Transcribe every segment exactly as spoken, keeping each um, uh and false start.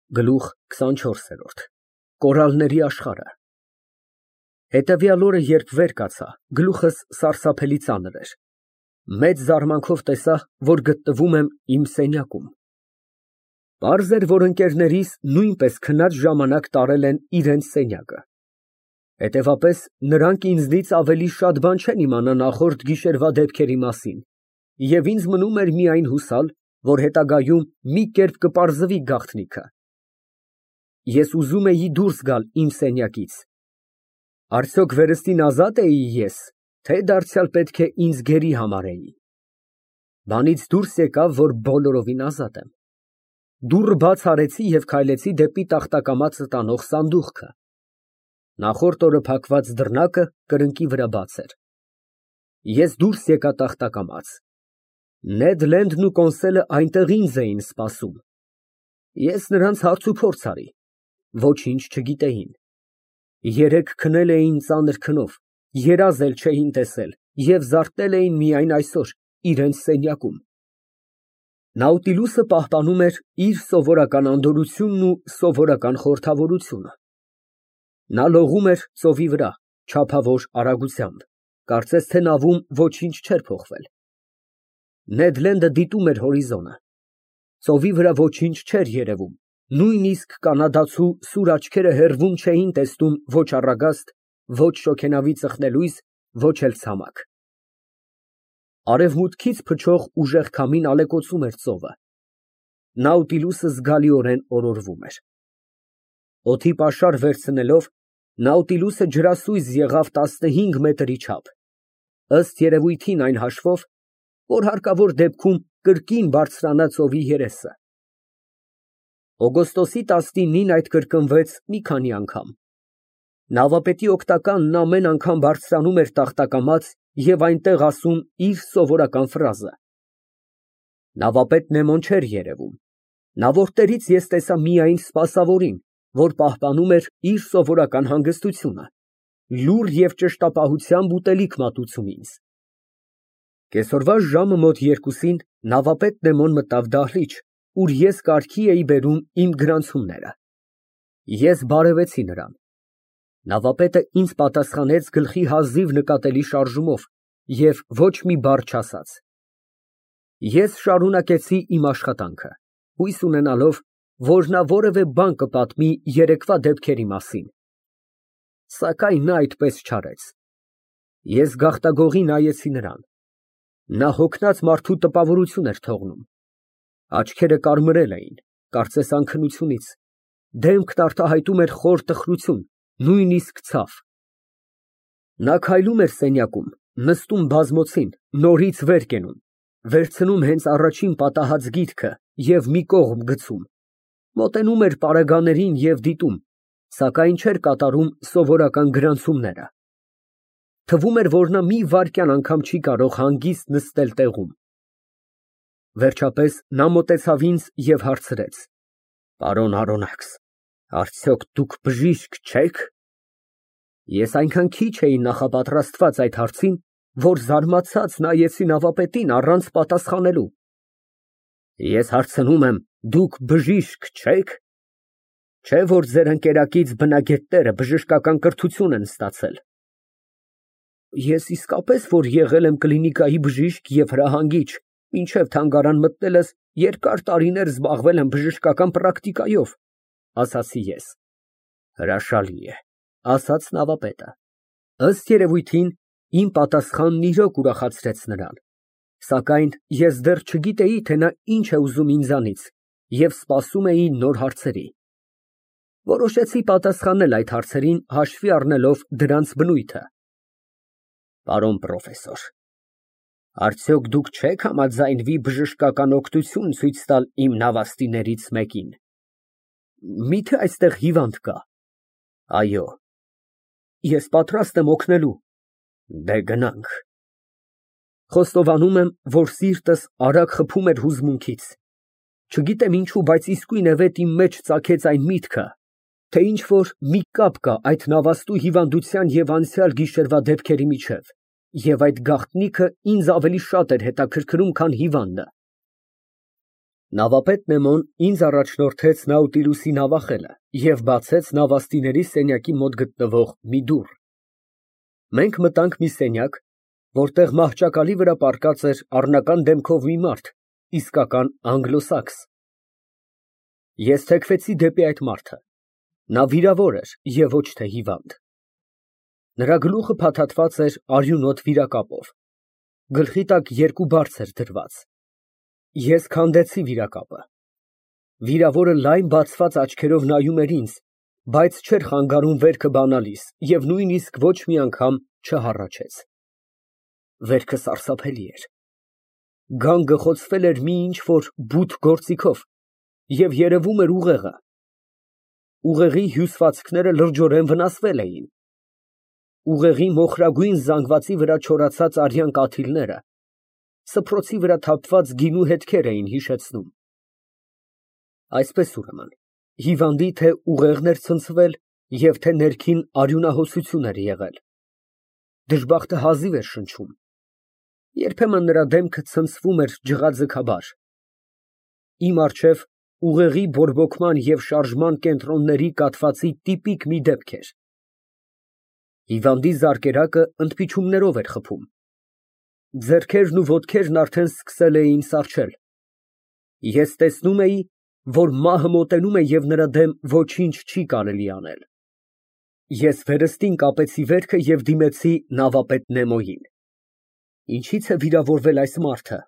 Գլուխ քսանչորսերորդ Կորալների աշխարհը Հետևյալ օրը, երբ վեր կացա, գլուխս սարսափելի ծանր էր, մեծ զարմանքով տեսա, որ գտնվում եմ իմ սենյակում։ Պարզ էր, որ ընկերներիս նույնպես քնած ժամանակ տարել են իրենց սենյակը։ Հետևաբար, նրանք ինձնից ավելի շատ բան չեն իմանա նախորդ գիշերվա դեպքերի մասին, և ինձ մնում էր միայն հուսալ, որ հետագայում մի կերպ կպարզվի գաղտնիքը։ Ես ուզում էի դուրս գալ իմ սենյակից։ Արդյոք վերստին ազատ էի ես, թե դարձյալ պետք է ինձ գերի համարեի։ Բանից դուրս եկավ, որ բոլորովին ազատ եմ։ Դուռը բաց արեցի և քայլեցի դեպի տախտակամածը տանող սանդուղքը։ Նախորդ օրը փակված դռնակը կրկնակի վրա բաց էր։ Ես դուրս եկա տախտակամաց։ Նեդ Լենդն ու Կոնսելը այնտեղ ինձ էին սպասում։ Ես նրանց հարց ու փորձ արի։ Ոչինչ չգիտեին։ Երեկ քնել էին ծանր քնով, երազ էլ չէին տեսել և զարթնել էին միայն այսօր իրենց սենյակում։ Նաուտիլուսը պահպանում էր իր սովորական անդորրությունն ու սովորական խորհրդավորությունը։ Նա լողում էր ծովի վրա չափավոր արագությամբ, կարծես թե նավում ոչինչ չէր փոխվել։ Նեդ Լենդը դիտում էր հորիզոնը։ Ծովի վրա ոչինչ չէր երևում, նույնիսկ կանադացու սուր աչքերը հեռվում չէին տեսնում ոչ առագաստ, ոչ շոգենավի ծխնելույզ, ոչ էլ ցամաք։ Արևմուտքից փչող ուժեղ քամին ալեկոծում էր ծովը։ Նաուտիլուսը զգալիորեն օրորվում էր։ Օդի պաշար վերցնելով, Նաուտիլուսը ջրասույզ եղավ տասնհինգ մետրի չափ, ըստ երևույթին այն հաշվով, որ հարկավոր դեպքում կրկին բարձրանա ծովի երեսը։ Օգոստոսի տասնինին այդ կրկնվեց մի քանի անգամ։ Նավապետի օգնականն ամեն անգամ բարձրանում էր տախտակամաց և այնտեղ ասում իր սովորական ֆրազը։ Նավապետ Նեմոն չէր երևում։ Նա որտեղից ես տեսա միայն սպասավորին, որ պահպանում էր իր սովորական հանգստությունը, լուռ և ճշտապահությամբ ուտելիք մատուցում ինձ։ Կեսօրվա ժամը մոտ երկուսին նավապետ Նեմոն մտավ դահլիճ, ուր ես կարգի էի բերում իմ գրանցումները։ Ես բարևեցի նրան։ Նավապետը ինձ պատասխանեց գլխի հազիվ նկատելի շարժումով և ոչ մի բառ չասաց։ Ես շարունակեցի իմ աշխատանքը, հույս ունենալով, որ նա որևէ բան կպատմի երեկվա դեպքերի մասին։ Սակայն նա այդպես չարեց։ Ես գաղտագողի նայեցի նրան։ Նա հոգնած մարդու տպավորություն էր թողնում։ Աչքերը կարմրել էին, կարծես անքնությունից, դեմքն արտահայտում էր խոր տխրություն, նույնիսկ ցավ։ Նա քայլում էր սենյակում, նստում բազմոցին, նորից վեր կենում, վերցնում հենց առաջին պատահած գիրքը և մի կողմ գցում, մոտենում էր պարագաներին և դիտում, սակայն չէր կատարում սովորական գրանցումները։ Թվում էր, որ նա մի վայրկյան անգամ չի կարող հանգիստ նստել տեղում։ Վերջապես նա մոտեցավ ինձ և հարցրեց. Պարոն Արոնաքս, արդյոք դուք բժիշկ չե՞ք։ Ես այնքան քիչ էի նախապատրաստված այդ հարցին, որ զարմացած նայեցի նավապետին առանց պատասխանելու։ Ես հարցնում եմ, դուք բժիշկ չե՞ք։ Չէ՞ որ ձեր ընկերակից բնագետները բժշկական կրթություն են ստացել։ Ես իսկապես որ եղել եմ կլինիկայի բժիշկ և հրահանգիչ, մինչև թանգարան մտնելս երկար տարիներ զբաղվել եմ բժշկական պրակտիկայով, ասացի ես։ Հրաշալի է, ասաց նավապետը։ Ըստ երևույթին, իմ պատասխանն իրոք ուրախացրեց նրան, սակայն ես դեռ չգիտեի, թե նա ինչ է ուզում ինձանից և սպասում էի նոր հարցերի։ Որոշեցի պատասխանել այդ հարցերին, հաշվի առնելով դրանց բնույթը։ Պարոն պրոֆեսոր, արդյոք դուք չեք համաձայնվի բժշկական օգնություն ցույց տալ իմ նավաստիներից մեկին։ Մի՞թե այստեղ հիվանդ կա։ Այո։ Ես պատրաստ եմ օգնելու։ Դե գնանք։ Խոստովանում եմ, որ սիրտս արագ խփում էր հուզմունքից։ Չգիտեմ ինչու, բայց իսկույնևեթ իմ մեջ ծագեց այն միտքը, թե ինչ֊որ մի կապ կա այդ նավաստու հիվանդության և անցյալ գիշերվա դեպքերի միջև, և այդ գաղտնիքը ինձ ավելի շատ էր հետաքրքրում, քան հիվանդը։ Նավապետ Նեմոն ինձ առաջնորդեց Նաուտիլուսի նավախելը և բացեց նավաստիների սենյակի մոտ գտնվող մի դուռ։ Մենք մտանք մի սենյակ, որտեղ մահճակալի վրա պառկած էր առնական դեմքով մի մարդ, իսկական անգլոսաքս։ Ես թեքվեցի դեպի այդ մարդը։ Նա վիրավոր էր և ոչ թե հիվանդ։ Նրա գլուխը փաթաթված էր արյունոտ վիրակապով, գլխի տակ երկու բարձ էր դրված։ Ես քանդեցի վիրակապը։ Վիրավորը լայն բացված աչքերով նայում էր ինձ, բայց չէր խանգարում վերքը բանալիս և նույնիսկ ոչ մի անգամ չհառաչեց։ Վերքը սարսափելի էր։ Գանգը խոցվել էր մի ինչ֊որ բութ գործիքով և երևում էր ուղեղը։ Ուղեղի հյուսվածքները լրջորեն վնասվել էին։ Ուղեղի մոխրագույն զանգվածի վրա չորացած արյան կաթիլները սփռոցի վրա թափված գինու հետքեր էին հիշեցնում։ Այսպես, ուրեմն, հիվանդի թե ուղեղն էր ցնցվել և թե ներքին արյունահոսություն էր եղել։ Դժբախտը հազիվ էր շնչում։ Երբեմն նրա դեմքը ցնցվում էր ջղաձգաբար։ Իմ առջև ուղեղի բորբոքման և շարժման կենտրոնների կաթվածի տիպիկ մի դեպք էր։ Հիվանդի զարկերակը ընդմիջումներով էր խփում։ Ձեռքերն ու ոտքերն արդեն սկսել էին սառչել։ Ես տեսնում էի, որ մահը մոտենում է և նրա դեմ ոչինչ չի կարելի անել։ Ես վերստին կապեցի վերքը և դիմեցի նավապետ Նեմոյին։ Ինչի՞ց է վիրավորվել այս մարդը։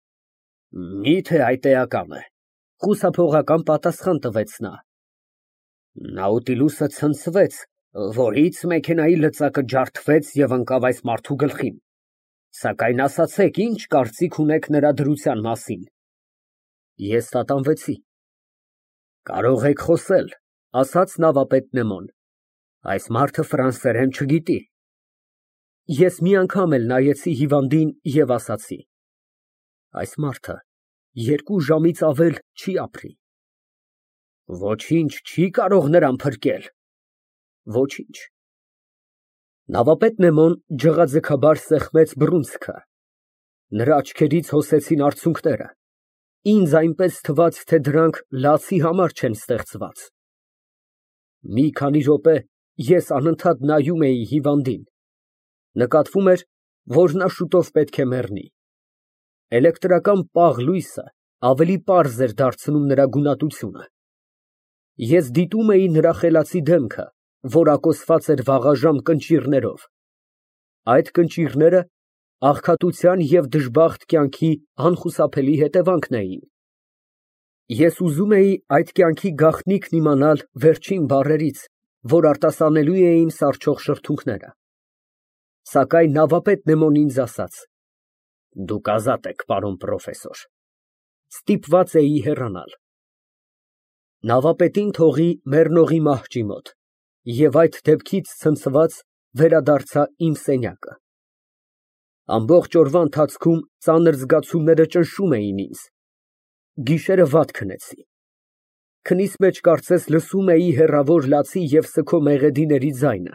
Մի՞թե այդ էական է, խուսափողական պատասխան տվեց նա։ Նաուտիլուսը ցնցվեց, որից մեքենայի լծակը ջարդվեց և ընկավ այս մարդու գլխին, սակայն ասացեք, ինչ կարծիք ունեք նրա դրության մասին։ Ես տատանվեցի։ Կարող եք խոսել, ասաց նավապետ Նեմոն, այս մարդը ֆրանսերեն չգիտի։ Ես մի անգամ էլ նայեցի հիվանդին և ասացի. այս մարդը երկու ժամից ավել չի ապրի։ Ոչինչ չի կարող նրան փրկել։ Ոչինչ։ Նավապետ Նեմոն ջղաձգաբար սեղմեց բռունցքը։ Նրա աչքերից հոսեցին արցունքները։ Ինձ այնպես թվաց, թե դրանք լացի համար չեն ստեղծված։ Մի քանի րոպե ես անընդհատ նայում էի հիվանդին։ Նկատվում էր, որ նա շուտով պետք է մեռնի։ Էլեկտրական պաղ լույսը ավելի պարզ էր դարձնում նրա գունատությունը։ Ես դիտում էի նրա խելացի դեմքը, որակոսված էր վաղաժամ կնճիռներով։ Այդ կնճիռները աղքատության և դժբախտ կյանքի անխուսափելի հետևանքն էին։ Ես ուզում էի այդ կյանքի գաղտնիքն իմանալ վերջին բառերից, որ արտասանելու էին սառչող շրթունքները։ Սակայն նավապետ Նեմոն ինձ ասաց. դուք ազատ եք, պարոն պրոֆեսոր։ Ստիպված էի հեռանալ։ Նավապետին թողի մեռնողի մահճի մոտ և այդ դեպքից ցնցված վերադարձա իմ սենյակը։ Ամբողջ օրվա ընթացքում ծանր զգացումները ճնշում էին ինձ։ Գիշերը վատ քնեցի։ Քնիս մեջ կարծես լսում էի հեռավոր լացի և սգո մեղեդիների ձայնը։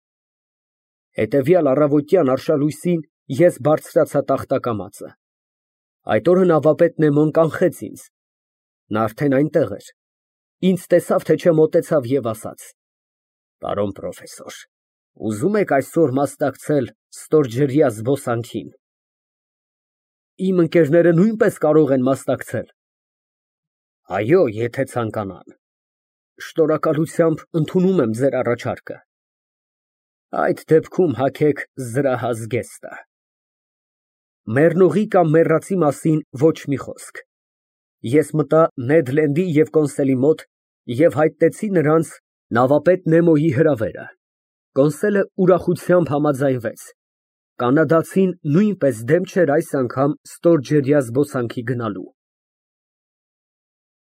Հետևյալ առավոտյան արշալույսին ես բարձրացա տախտակամածը։ Այդ օրը նավապետ Նեմոն կանխեց ինձ։ Նա արդեն այնտեղ էր։ Ինձ տեսավ, թե չէ, մոտեցավ և ասաց. պարոն պրոֆեսոր, ուզում եք այսօր մասնակցել ստորջրյա զբոսանքին։ Իմ ընկերները նույնպես կարող են մասնակցել։ Այո, եթե ցանկանան։ Շնորհակալությամբ ընդունում եմ ձեր առաջարկը։ Այդ դեպքում հագեք զրահազգեստը։ Մեռնողի կամ մեռածի մասին ոչ մի խոսք։ Ես մտա Նեդ Լենդի և Կոնսելի մոտ և հայտնեցի նրանց նավապետ Նեմոյի հրավերը։ Կոնսելը ուրախությամբ համաձայնվեց։ Կանադացին նույնպես դեմ չէր այս անգամ ստորջրյա զբոսանքի գնալու։